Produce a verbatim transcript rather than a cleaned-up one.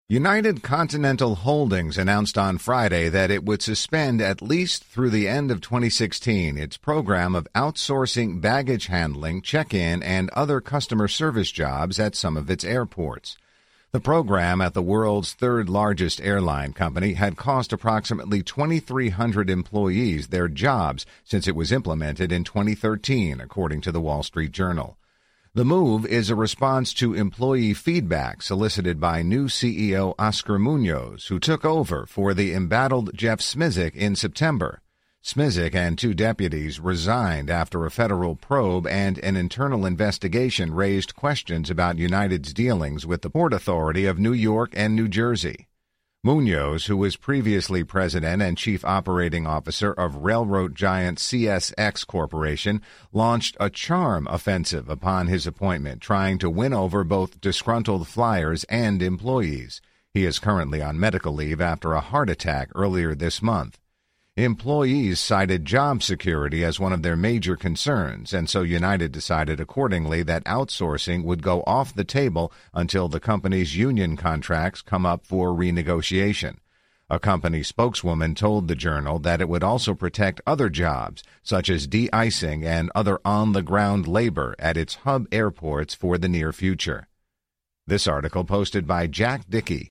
United Continental Holdings announced on Friday that it would suspend at least through the end of twenty sixteen its program of outsourcing baggage handling, check-in, and other customer service jobs at some of its airports. The program at the world's third-largest airline company had cost approximately twenty-three hundred employees their jobs since it was implemented in twenty thirteen, according to the Wall Street Journal. The move is a response to employee feedback solicited by new C E O Oscar Munoz, who took over for the embattled Jeff Smisek in September. Smisek and two deputies resigned after a federal probe and an internal investigation raised questions about United's dealings with the Port Authority of New York and New Jersey. Munoz, who was previously president and chief operating officer of railroad giant C S X Corporation, launched a charm offensive upon his appointment, trying to win over both disgruntled flyers and employees. He is currently on medical leave after a heart attack earlier this month. Employees cited job security as one of their major concerns, and so United decided accordingly that outsourcing would go off the table until the company's union contracts come up for renegotiation. A company spokeswoman told the Journal that it would also protect other jobs, such as de-icing and other on-the-ground labor at its hub airports for the near future. This article posted by Jack Dickey